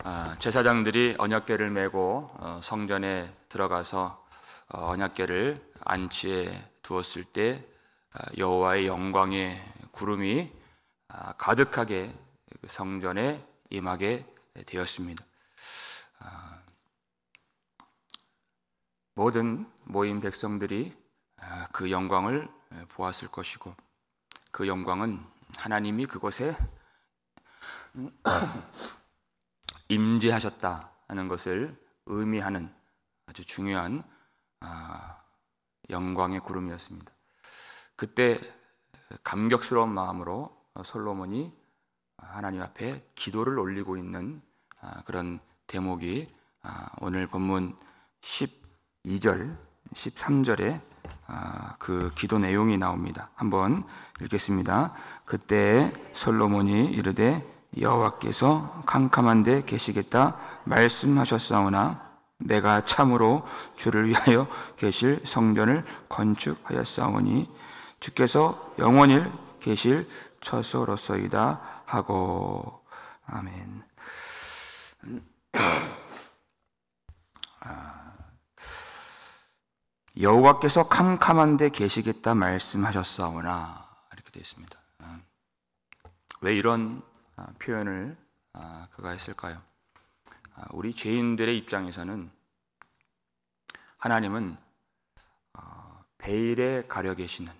제사장들이 언약궤를 메고 성전에 들어가서 언약궤를 안치에 두었을 때 여호와의 영광의 구름이 가득하게 성전에 임하게 되었습니다. 모든 모인 백성들이 그 영광을 보았을 것이고, 그 영광은 하나님이 그곳에 임재하셨다 하는 것을 의미하는 아주 중요한 영광의 구름이었습니다. 그때 감격스러운 마음으로 솔로몬이 하나님 앞에 기도를 올리고 있는 그런 대목이 오늘 본문 12절, 13절에 그 기도 내용이 나옵니다. 한번 읽겠습니다. 그때 솔로몬이 이르되 여호와께서 캄캄한 데 계시겠다 말씀하셨사오나 내가 참으로 주를 위하여 계실 성전을 건축하였사오니 주께서 영원히 계실 처소로서이다 하고. 아멘. 여호와께서 캄캄한 데 계시겠다 말씀하셨사오나 이렇게 되어 있습니다. 왜 이런 표현을 그가 했을까요? 우리 죄인들의 입장에서는 하나님은 베일에 가려 계시는,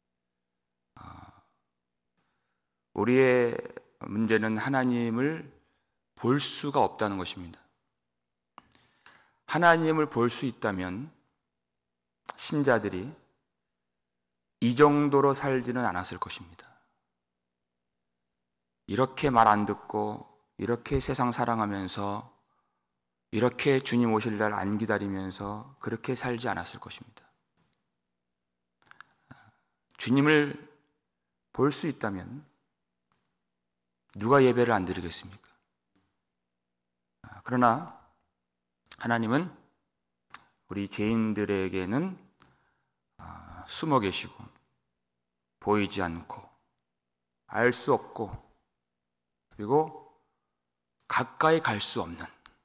우리의 문제는 하나님을 볼 수가 없다는 것입니다. 하나님을 볼 수 있다면 신자들이 이 정도로 살지는 않았을 것입니다. 이렇게 말 안 듣고, 이렇게 세상 사랑하면서, 이렇게 주님 오실 날 안 기다리면서 그렇게 살지 않았을 것입니다. 주님을 볼 수 있다면 누가 예배를 안 드리겠습니까? 그러나 하나님은 우리 죄인들에게는 숨어 계시고 보이지 않고 알 수 없고 그리고 가까이 갈 수 없는,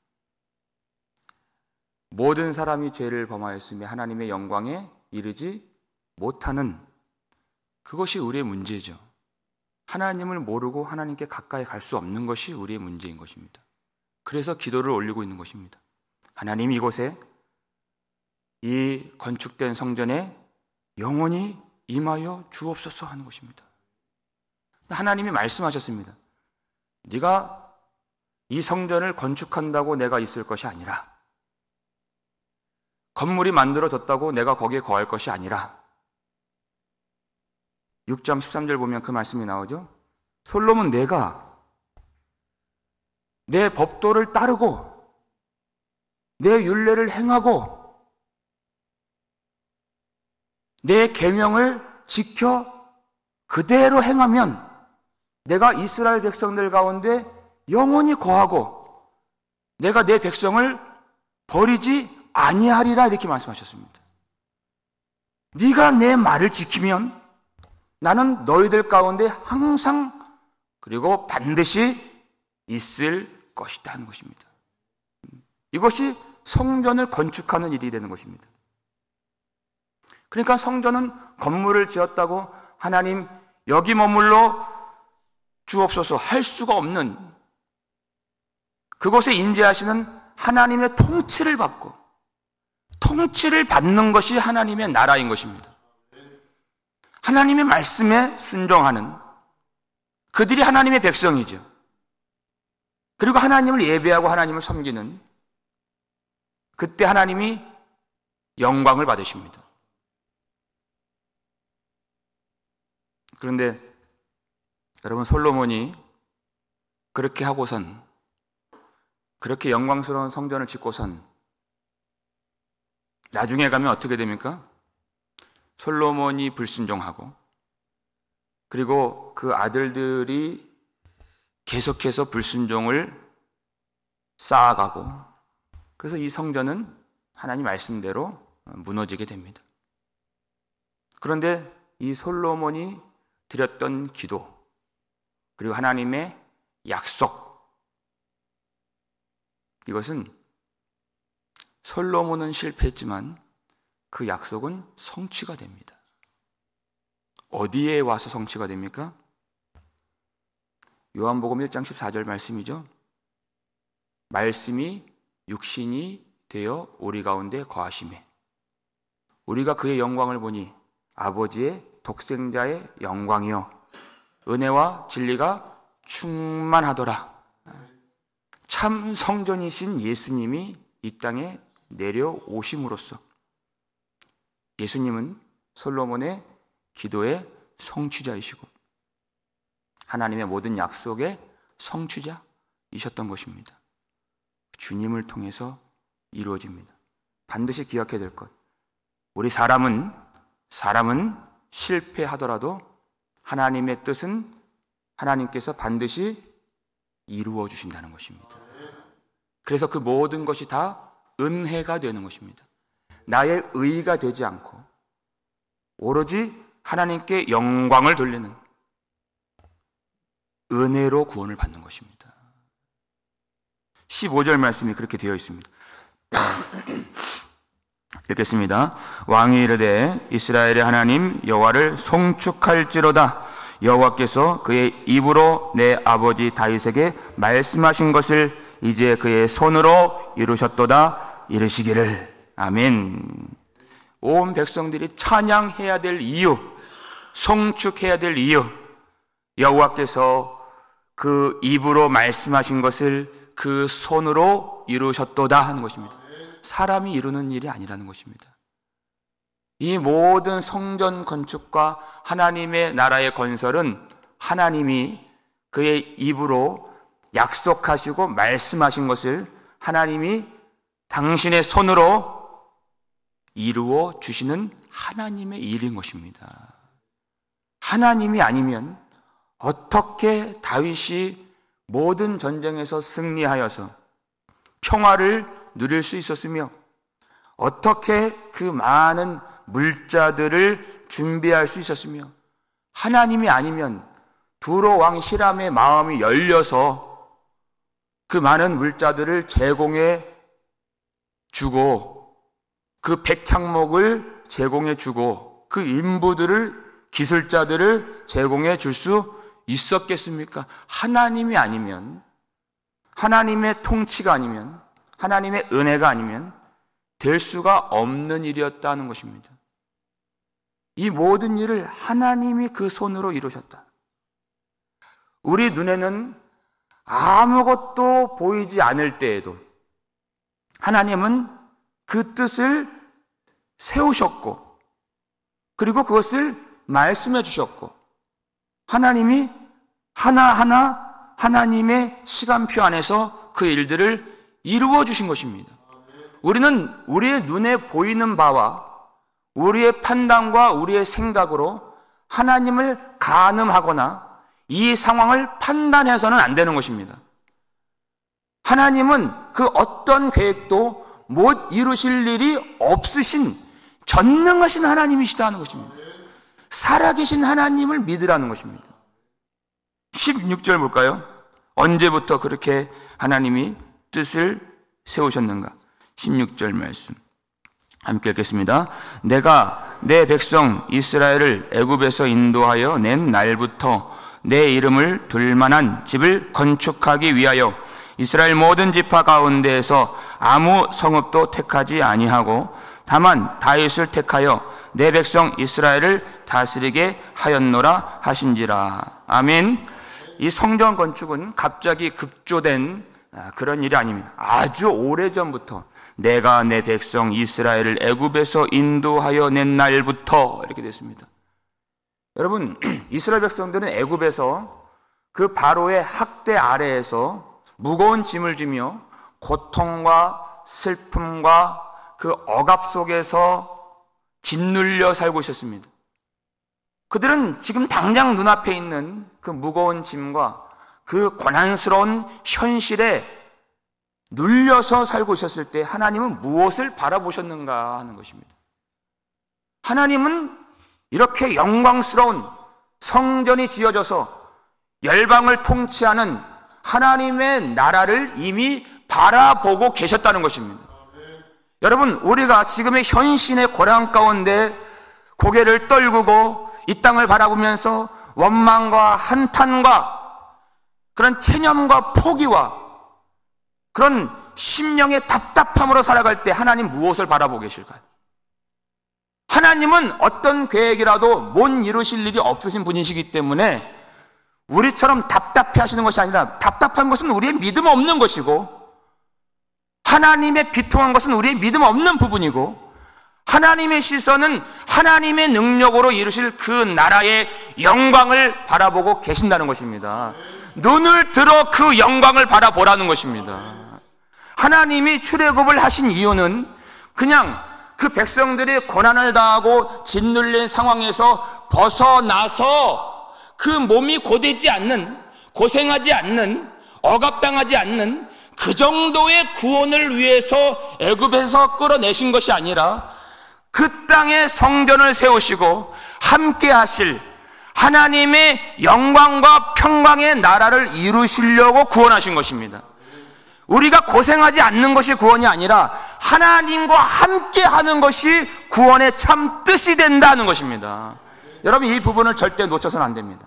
모든 사람이 죄를 범하였으며 하나님의 영광에 이르지 못하는, 그것이 우리의 문제죠. 하나님을 모르고 하나님께 가까이 갈 수 없는 것이 우리의 문제인 것입니다. 그래서 기도를 올리고 있는 것입니다. 하나님, 이곳에 이 건축된 성전에 영원히 임하여 주옵소서 하는 것입니다. 하나님이 말씀하셨습니다. 네가 이 성전을 건축한다고 내가 있을 것이 아니라, 건물이 만들어졌다고 내가 거기에 거할 것이 아니라, 6장 13절 보면 그 말씀이 나오죠. 솔로몬 내가 내 법도를 따르고 내 율례를 행하고 내 계명을 지켜 그대로 행하면 내가 이스라엘 백성들 가운데 영원히 거하고 내가 내 백성을 버리지 아니하리라, 이렇게 말씀하셨습니다. 네가 내 말을 지키면 나는 너희들 가운데 항상 그리고 반드시 있을 것이다 하는 것입니다. 이것이 성전을 건축하는 일이 되는 것입니다. 그러니까 성전은 건물을 지었다고 하나님 여기 머물러 주옵소서 할 수가 없는, 그곳에 임재하시는 하나님의 통치를 받고 통치를 받는 것이 하나님의 나라인 것입니다. 하나님의 말씀에 순종하는 그들이 하나님의 백성이죠. 그리고 하나님을 예배하고 하나님을 섬기는, 그때 하나님이 영광을 받으십니다. 그런데 여러분, 솔로몬이 그렇게 하고선, 그렇게 영광스러운 성전을 짓고선 나중에 가면 어떻게 됩니까? 솔로몬이 불순종하고 그리고 그 아들들이 계속해서 불순종을 쌓아가고, 그래서 이 성전은 하나님 말씀대로 무너지게 됩니다. 그런데 이 솔로몬이 드렸던 기도 그리고 하나님의 약속, 이것은 솔로몬은 실패했지만 그 약속은 성취가 됩니다. 어디에 와서 성취가 됩니까? 요한복음 1장 14절 말씀이죠. 말씀이 육신이 되어 우리 가운데 거하심에 우리가 그의 영광을 보니 아버지의 독생자의 영광이요 은혜와 진리가 충만하더라. 참 성전이신 예수님이 이 땅에 내려오심으로써 예수님은 솔로몬의 기도의 성취자이시고 하나님의 모든 약속의 성취자이셨던 것입니다. 주님을 통해서 이루어집니다. 반드시 기억해야 될 것. 우리 사람은 실패하더라도 하나님의 뜻은 하나님께서 반드시 이루어 주신다는 것입니다. 그래서 그 모든 것이 다 은혜가 되는 것입니다. 나의 의가 되지 않고 오로지 하나님께 영광을 돌리는 은혜로 구원을 받는 것입니다. 15절 말씀이 그렇게 되어 있습니다. 읽겠습니다. 왕이 이르되 이스라엘의 하나님 여호와를 송축할지로다. 여호와께서 그의 입으로 내 아버지 다윗에게 말씀하신 것을 이제 그의 손으로 이루셨도다. 이르시기를. 아멘. 온 백성들이 찬양해야 될 이유, 송축해야 될 이유, 여호와께서 그 입으로 말씀하신 것을 그 손으로 이루셨도다 하는 것입니다. 사람이 이루는 일이 아니라는 것입니다. 이 모든 성전 건축과 하나님의 나라의 건설은 하나님이 그의 입으로 약속하시고 말씀하신 것을 하나님이 당신의 손으로 이루어 주시는 하나님의 일인 것입니다. 하나님이 아니면 어떻게 다윗이 모든 전쟁에서 승리하여서 평화를 누릴 수 있었으며 어떻게 그 많은 물자들을 준비할 수 있었으며 하나님이 아니면 두로 왕 히람의 마음이 열려서 그 많은 물자들을 제공해 주고 그 백향목을 제공해 주고 그 인부들을 기술자들을 제공해 줄 수 있었겠습니까? 하나님이 아니면, 하나님의 통치가 아니면, 하나님의 은혜가 아니면 될 수가 없는 일이었다는 것입니다. 이 모든 일을 하나님이 그 손으로 이루셨다. 우리 눈에는 아무것도 보이지 않을 때에도 하나님은 그 뜻을 세우셨고 그리고 그것을 말씀해 주셨고 하나님이 하나하나 하나님의 시간표 안에서 그 일들을 이루어 주신 것입니다. 우리는 우리의 눈에 보이는 바와 우리의 판단과 우리의 생각으로 하나님을 가늠하거나 이 상황을 판단해서는 안 되는 것입니다. 하나님은 그 어떤 계획도 못 이루실 일이 없으신 전능하신 하나님이시다는 것입니다. 살아계신 하나님을 믿으라는 것입니다. 16절 볼까요? 언제부터 그렇게 하나님이 뜻을 세우셨는가? 16절 말씀 함께 읽겠습니다. 내가 내 백성 이스라엘을 애굽에서 인도하여 낸 날부터 내 이름을 둘 만한 집을 건축하기 위하여 이스라엘 모든 지파 가운데에서 아무 성읍도 택하지 아니하고 다만 다윗을 택하여 내 백성 이스라엘을 다스리게 하였노라 하신지라. 아멘. 이 성전 건축은 갑자기 급조된 그런 일이 아닙니다. 아주 오래전부터 내가 내 백성 이스라엘을 애굽에서 인도하여 낸 날부터 이렇게 됐습니다. 여러분, 이스라엘 백성들은 애굽에서 그 바로의 학대 아래에서 무거운 짐을 지며 고통과 슬픔과 그 억압 속에서 짓눌려 살고 있었습니다. 그들은 지금 당장 눈앞에 있는 그 무거운 짐과 그 고난스러운 현실에 눌려서 살고 있었을 때 하나님은 무엇을 바라보셨는가 하는 것입니다. 하나님은 이렇게 영광스러운 성전이 지어져서 열방을 통치하는 하나님의 나라를 이미 바라보고 계셨다는 것입니다. 여러분, 우리가 지금의 현신의 고난 가운데 고개를 떨구고 이 땅을 바라보면서 원망과 한탄과 그런 체념과 포기와 그런 심령의 답답함으로 살아갈 때 하나님 무엇을 바라보고 계실까요? 하나님은 어떤 계획이라도 못 이루실 일이 없으신 분이시기 때문에 우리처럼 답답해 하시는 것이 아니라, 답답한 것은 우리의 믿음 없는 것이고, 하나님의 비통한 것은 우리의 믿음 없는 부분이고, 하나님의 시선은 하나님의 능력으로 이루실 그 나라의 영광을 바라보고 계신다는 것입니다. 눈을 들어 그 영광을 바라보라는 것입니다. 하나님이 출애굽을 하신 이유는 그냥 그 백성들이 고난을 당하고 짓눌린 상황에서 벗어나서 그 몸이 고되지 않는, 고생하지 않는, 억압당하지 않는 그 정도의 구원을 위해서 애굽에서 끌어내신 것이 아니라 그 땅에 성전을 세우시고 함께 하실 하나님의 영광과 평강의 나라를 이루시려고 구원하신 것입니다. 우리가 고생하지 않는 것이 구원이 아니라 하나님과 함께 하는 것이 구원의 참 뜻이 된다는 것입니다. 여러분, 이 부분을 절대 놓쳐서는 안 됩니다.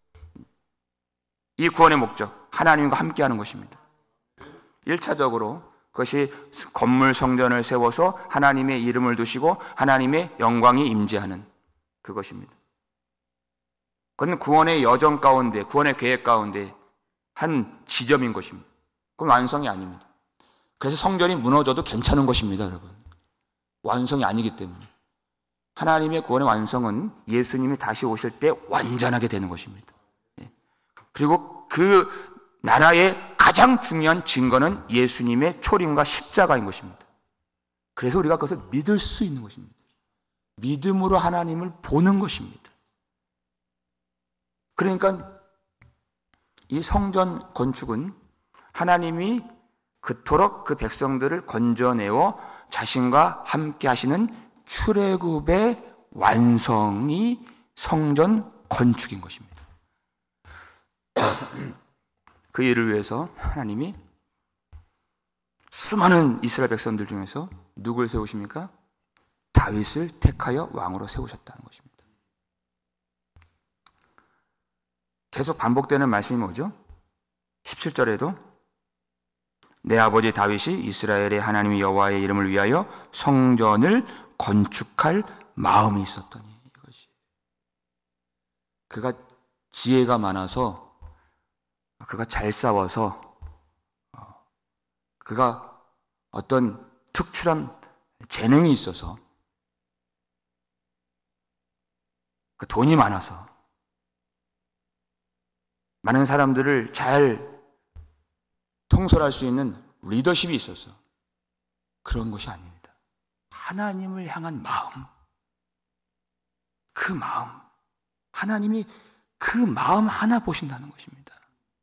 이 구원의 목적, 하나님과 함께 하는 것입니다. 1차적으로 그것이 건물 성전을 세워서 하나님의 이름을 두시고 하나님의 영광이 임재하는 그것입니다. 그건 구원의 여정 가운데, 구원의 계획 가운데 한 지점인 것입니다. 그건 완성이 아닙니다. 그래서 성전이 무너져도 괜찮은 것입니다, 여러분. 완성이 아니기 때문에. 하나님의 구원의 완성은 예수님이 다시 오실 때 완전하게 되는 것입니다. 그리고 그 나라의 가장 중요한 증거는 예수님의 초림과 십자가인 것입니다. 그래서 우리가 그것을 믿을 수 있는 것입니다. 믿음으로 하나님을 보는 것입니다. 그러니까 이 성전 건축은 하나님이 그토록 그 백성들을 건져내어 자신과 함께 하시는 출애굽의 완성이 성전 건축인 것입니다. 그 일을 위해서 하나님이 수많은 이스라엘 백성들 중에서 누굴 세우십니까? 다윗을 택하여 왕으로 세우셨다는 것입니다. 계속 반복되는 말씀이 뭐죠? 17절에도 내 아버지 다윗이 이스라엘의 하나님 여호와의 이름을 위하여 성전을 건축할 마음이 있었더니, 이것이 그가 지혜가 많아서, 그가 잘 싸워서, 그가 어떤 특출한 재능이 있어서, 그 돈이 많아서, 많은 사람들을 잘 통솔할 수 있는 리더십이 있어서 그런 것이 아닙니다. 하나님을 향한 마음, 그 마음, 하나님이 그 마음 하나 보신다는 것입니다.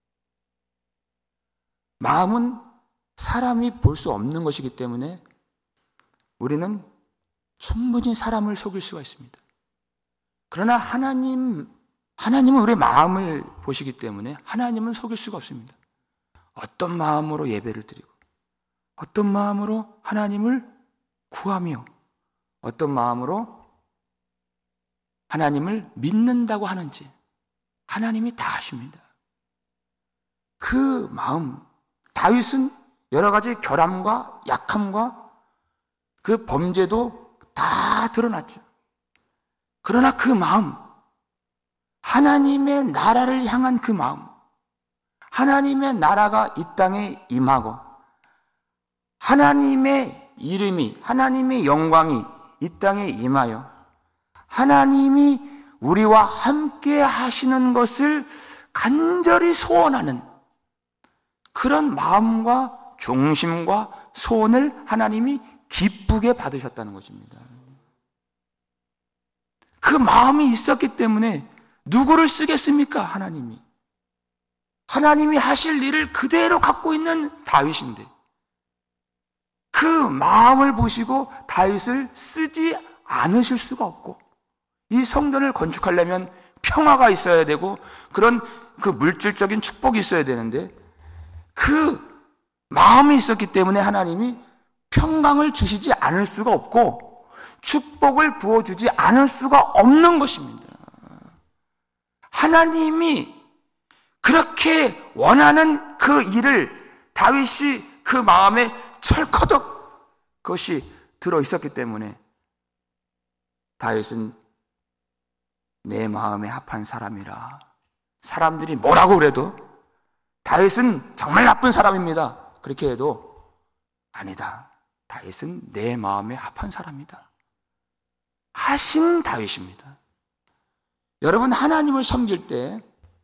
마음은 사람이 볼 수 없는 것이기 때문에 우리는 충분히 사람을 속일 수가 있습니다. 그러나 하나님은 우리의 마음을 보시기 때문에 하나님은 속일 수가 없습니다. 어떤 마음으로 예배를 드리고, 어떤 마음으로 하나님을 구하며, 어떤 마음으로 하나님을 믿는다고 하는지 하나님이 다 아십니다. 그 마음, 다윗은 여러 가지 결함과 약함과 그 범죄도 다 드러났죠. 그러나 그 마음, 하나님의 나라를 향한 그 마음, 하나님의 나라가 이 땅에 임하고 하나님의 이름이, 하나님의 영광이 이 땅에 임하여 하나님이 우리와 함께 하시는 것을 간절히 소원하는 그런 마음과 중심과 소원을 하나님이 기쁘게 받으셨다는 것입니다. 그 마음이 있었기 때문에 누구를 쓰겠습니까? 하나님이 하실 일을 그대로 갖고 있는 다윗인데 그 마음을 보시고 다윗을 쓰지 않으실 수가 없고, 이 성전을 건축하려면 평화가 있어야 되고 그런 그 물질적인 축복이 있어야 되는데 그 마음이 있었기 때문에 하나님이 평강을 주시지 않을 수가 없고 축복을 부어주지 않을 수가 없는 것입니다. 하나님이 그렇게 원하는 그 일을 다윗이 그 마음에 철커덕 그것이 들어있었기 때문에 다윗은 내 마음에 합한 사람이라. 사람들이 뭐라고 그래도 다윗은 정말 나쁜 사람입니다. 그렇게 해도 아니다. 다윗은 내 마음에 합한 사람이다. 하신 다윗입니다. 여러분, 하나님을 섬길 때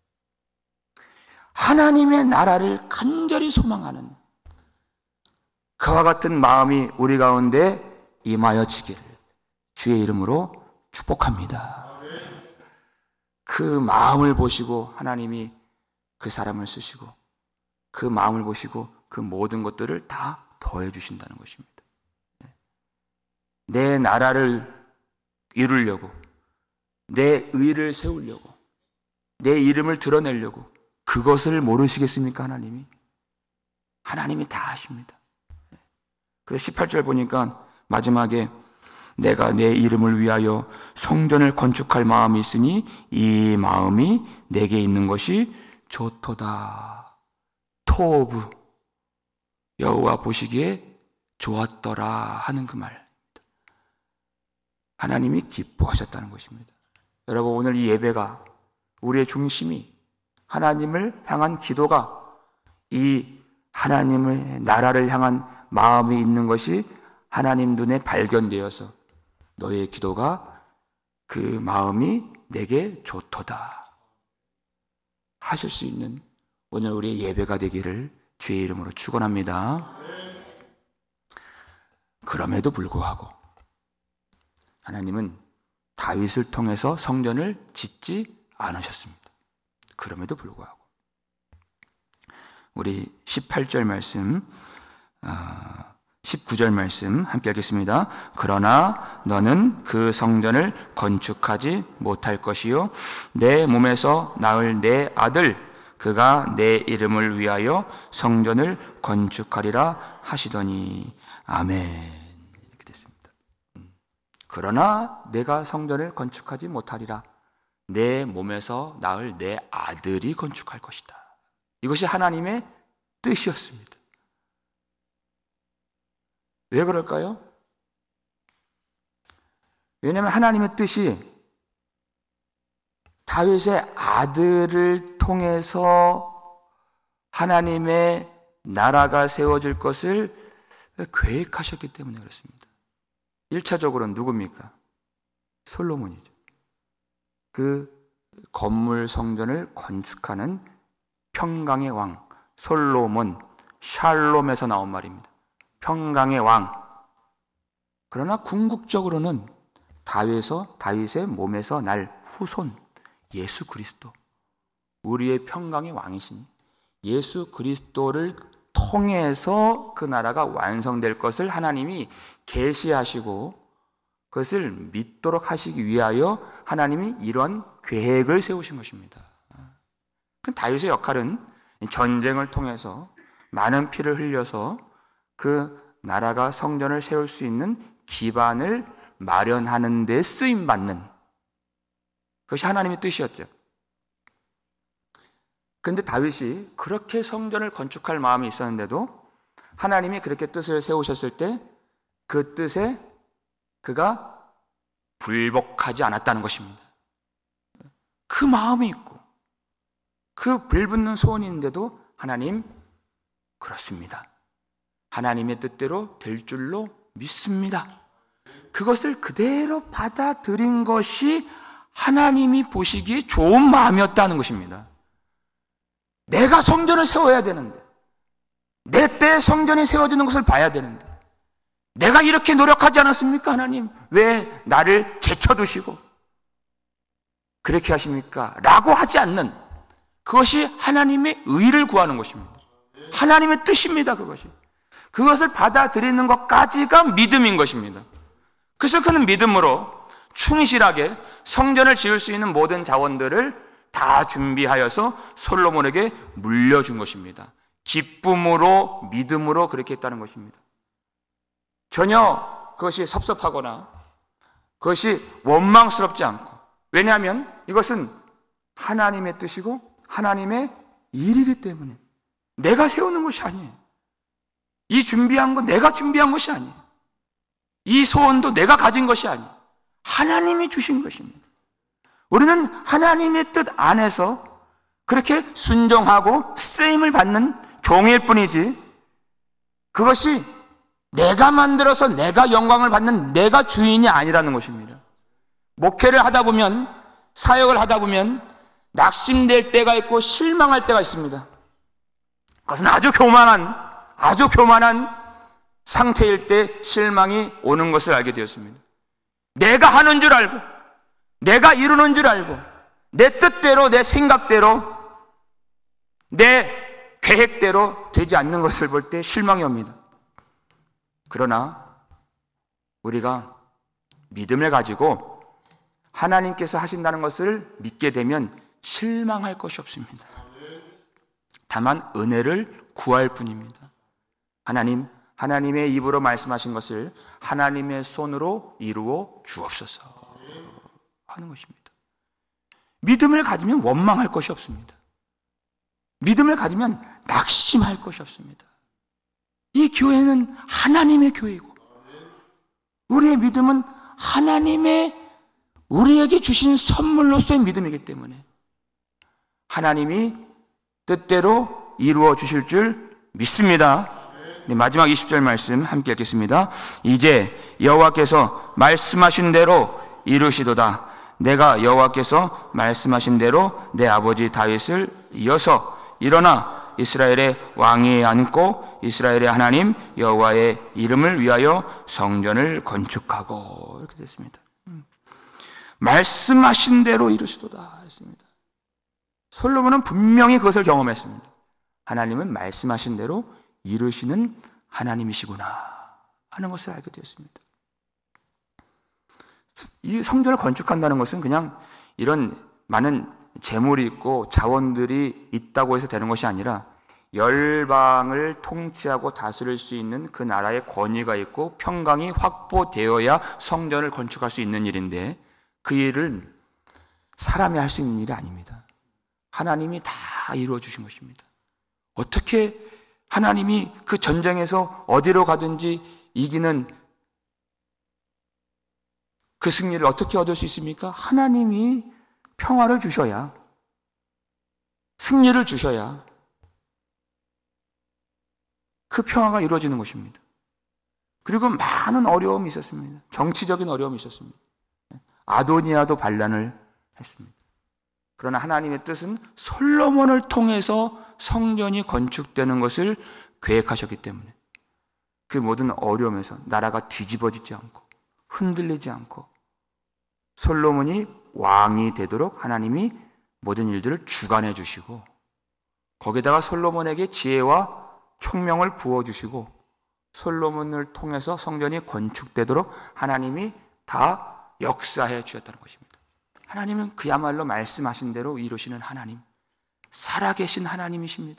하나님의 나라를 간절히 소망하는 그와 같은 마음이 우리 가운데 임하여지기를 주의 이름으로 축복합니다. 그 마음을 보시고 하나님이 그 사람을 쓰시고 그 마음을 보시고 그 모든 것들을 다 더해 주신다는 것입니다. 내 나라를 이루려고, 내 의를 세우려고, 내 이름을 드러내려고 그것을 모르시겠습니까? 하나님이 다 아십니다. 그래서 18절 보니까 마지막에 내가 내 이름을 위하여 성전을 건축할 마음이 있으니 이 마음이 내게 있는 것이 좋도다. 토브 여호와 보시기에 좋았더라 하는 그 말입니다. 하나님이 기뻐하셨다는 것입니다. 여러분, 오늘 이 예배가 우리의 중심이 하나님을 향한 기도가 이 하나님의 나라를 향한 마음이 있는 것이 하나님 눈에 발견되어서 너의 기도가 그 마음이 내게 좋도다 하실 수 있는 오늘 우리의 예배가 되기를 주의 이름으로 축원합니다. 그럼에도 불구하고 하나님은 다윗을 통해서 성전을 짓지 않으셨습니다. 그럼에도 불구하고 우리 18절 말씀 19절 말씀 함께 하겠습니다. 그러나 너는 그 성전을 건축하지 못할 것이요 내 몸에서 낳을 내 아들 그가 내 이름을 위하여 성전을 건축하리라 하시더니 아멘. 이렇게 됐습니다. 그러나 내가 성전을 건축하지 못하리라. 내 몸에서 낳을 내 아들이 건축할 것이다. 이것이 하나님의 뜻이었습니다. 왜 그럴까요? 왜냐하면 하나님의 뜻이 다윗의 아들을 통해서 하나님의 나라가 세워질 것을 계획하셨기 때문에 그렇습니다. 1차적으로는 누굽니까? 솔로몬이죠. 그 건물 성전을 건축하는 평강의 왕 솔로몬, 샬롬에서 나온 말입니다. 평강의 왕. 그러나 궁극적으로는 다윗의 몸에서 날 후손 예수 그리스도, 우리의 평강의 왕이신 예수 그리스도를 통해서 그 나라가 완성될 것을 하나님이 계시하시고 그것을 믿도록 하시기 위하여 하나님이 이런 계획을 세우신 것입니다. 다윗의 역할은 전쟁을 통해서 많은 피를 흘려서 그 나라가 성전을 세울 수 있는 기반을 마련하는 데 쓰임받는 그것이 하나님의 뜻이었죠. 그런데 다윗이 그렇게 성전을 건축할 마음이 있었는데도 하나님이 그렇게 뜻을 세우셨을 때 그 뜻에 그가 불복하지 않았다는 것입니다. 그 마음이 있고 그 불붙는 소원이 있는데도 하나님, 그렇습니다. 하나님의 뜻대로 될 줄로 믿습니다. 그것을 그대로 받아들인 것이 하나님이 보시기에 좋은 마음이었다는 것입니다. 내가 성전을 세워야 되는데, 내 때에 성전이 세워지는 것을 봐야 되는데, 내가 이렇게 노력하지 않았습니까? 하나님, 왜 나를 제쳐두시고 그렇게 하십니까? 라고 하지 않는, 그것이 하나님의 의를 구하는 것입니다. 하나님의 뜻입니다. 그것을 받아들이는 것까지가 믿음인 것입니다. 그래서 그는 믿음으로 충실하게 성전을 지을 수 있는 모든 자원들을 다 준비하여서 솔로몬에게 물려준 것입니다. 기쁨으로, 믿음으로 그렇게 했다는 것입니다. 전혀 그것이 섭섭하거나 그것이 원망스럽지 않고, 왜냐하면 이것은 하나님의 뜻이고 하나님의 일이기 때문에 내가 세우는 것이 아니에요. 이 준비한 건 내가 준비한 것이 아니에요. 이 소원도 내가 가진 것이 아니에요. 하나님이 주신 것입니다. 우리는 하나님의 뜻 안에서 그렇게 순종하고 쓰임을 받는 종일 뿐이지, 그것이 내가 만들어서 내가 영광을 받는 내가 주인이 아니라는 것입니다. 목회를 하다 보면, 사역을 하다 보면 낙심될 때가 있고 실망할 때가 있습니다. 그것은 아주 교만한 상태일 때 실망이 오는 것을 알게 되었습니다. 내가 하는 줄 알고, 내가 이루는 줄 알고, 내 뜻대로, 내 생각대로, 내 계획대로 되지 않는 것을 볼 때 실망이 옵니다. 그러나 우리가 믿음을 가지고 하나님께서 하신다는 것을 믿게 되면 실망할 것이 없습니다. 다만 은혜를 구할 뿐입니다. 하나님의 입으로 말씀하신 것을 하나님의 손으로 이루어 주옵소서 하는 것입니다. 믿음을 가지면 원망할 것이 없습니다. 믿음을 가지면 낙심할 것이 없습니다. 이 교회는 하나님의 교회이고, 우리의 믿음은 하나님의 우리에게 주신 선물로서의 믿음이기 때문에 하나님이 뜻대로 이루어 주실 줄 믿습니다. 마지막 20절 말씀 함께 읽겠습니다. 이제 여호와께서 말씀하신 대로 이루시도다. 내가 여호와께서 말씀하신 대로 내 아버지 다윗을 이어서 일어나 이스라엘의 왕위에 앉고 이스라엘의 하나님 여호와의 이름을 위하여 성전을 건축하고, 이렇게 됐습니다. 말씀하신 대로 이루시도다 했습니다. 솔로몬은 분명히 그것을 경험했습니다. 하나님은 말씀하신 대로 이루시는 하나님이시구나 하는 것을 알게 되었습니다. 이 성전을 건축한다는 것은 그냥 이런 많은 재물이 있고 자원들이 있다고 해서 되는 것이 아니라 열방을 통치하고 다스릴 수 있는 그 나라의 권위가 있고 평강이 확보되어야 성전을 건축할 수 있는 일인데, 그 일은 사람이 할 수 있는 일이 아닙니다. 하나님이 다 이루어 주신 것입니다. 어떻게 하나님이 그 전쟁에서 어디로 가든지 이기는 그 승리를 어떻게 얻을 수 있습니까? 하나님이 평화를 주셔야, 승리를 주셔야 그 평화가 이루어지는 것입니다. 그리고 많은 어려움이 있었습니다. 정치적인 어려움이 있었습니다. 아도니아도 반란을 했습니다. 그러나 하나님의 뜻은 솔로몬을 통해서 성전이 건축되는 것을 계획하셨기 때문에 그 모든 어려움에서 나라가 뒤집어지지 않고 흔들리지 않고 솔로몬이 왕이 되도록 하나님이 모든 일들을 주관해 주시고, 거기다가 솔로몬에게 지혜와 총명을 부어주시고 솔로몬을 통해서 성전이 건축되도록 하나님이 다 역사해 주셨다는 것입니다. 하나님은 그야말로 말씀하신 대로 이루시는 하나님, 살아계신 하나님이십니다.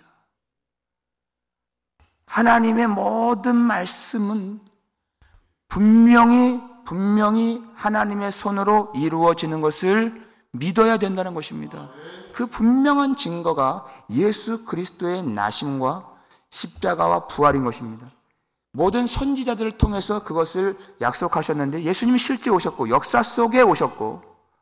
하나님의 모든 말씀은 분명히 하나님의 손으로 이루어지는 것을 믿어야 된다는 것입니다. 그 분명한 증거가 예수 그리스도의 나심과 십자가와 부활인 것입니다. 모든 선지자들을 통해서 그것을 약속하셨는데 예수님이 실제 오셨고 역사 속에 오셨고,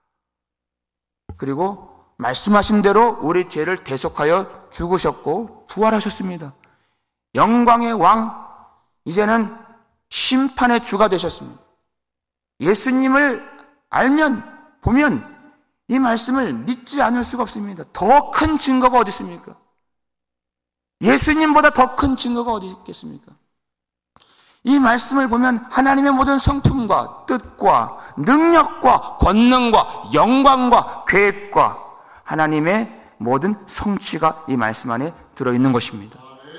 그리고 말씀하신 대로 우리 죄를 대속하여 죽으셨고 부활하셨습니다. 영광의 왕, 이제는 심판의 주가 되셨습니다. 예수님을 보면 이 말씀을 믿지 않을 수가 없습니다. 더 큰 증거가 어디 있습니까? 예수님보다 더 큰 증거가 어디 있겠습니까? 이 말씀을 보면 하나님의 모든 성품과 뜻과 능력과 권능과 영광과 계획과 하나님의 모든 성취가 이 말씀 안에 들어있는 것입니다.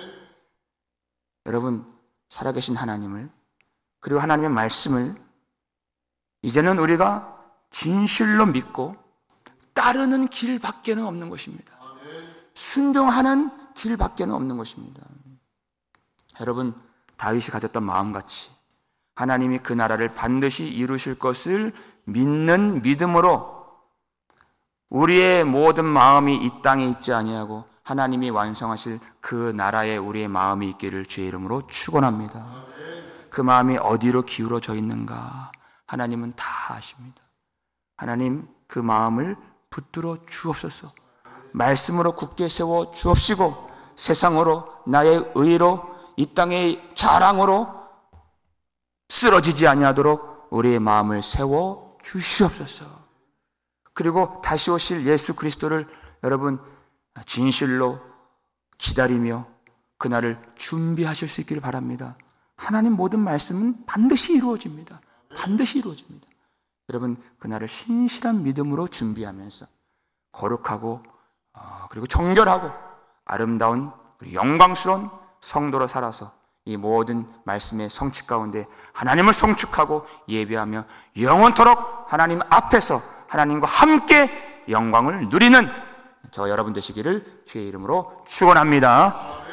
여러분, 살아계신 하나님을, 그리고 하나님의 말씀을 이제는 우리가 진실로 믿고 따르는 길밖에는 없는 것입니다. 순종하는 길밖에 없는 것입니다. 여러분, 다윗이 가졌던 마음같이 하나님이 그 나라를 반드시 이루실 것을 믿는 믿음으로 우리의 모든 마음이 이 땅에 있지 아니하고 하나님이 완성하실 그 나라에 우리의 마음이 있기를 주의 이름으로 축원합니다. 그 마음이 어디로 기울어져 있는가 하나님은 다 아십니다. 하나님, 그 마음을 붙들어 주옵소서. 말씀으로 굳게 세워 주옵시고 세상으로, 나의 의로, 이 땅의 자랑으로 쓰러지지 아니하도록 우리의 마음을 세워 주시옵소서. 그리고 다시 오실 예수 그리스도를 여러분 진실로 기다리며 그날을 준비하실 수 있기를 바랍니다. 하나님 모든 말씀은 반드시 이루어집니다. 반드시 이루어집니다. 여러분, 그날을 신실한 믿음으로 준비하면서 거룩하고 그리고 정결하고 아름다운 영광스러운 성도로 살아서 이 모든 말씀의 성취 가운데 하나님을 송축하고 예배하며 영원토록 하나님 앞에서 하나님과 함께 영광을 누리는 저 여러분 되시기를 주의 이름으로 축원합니다.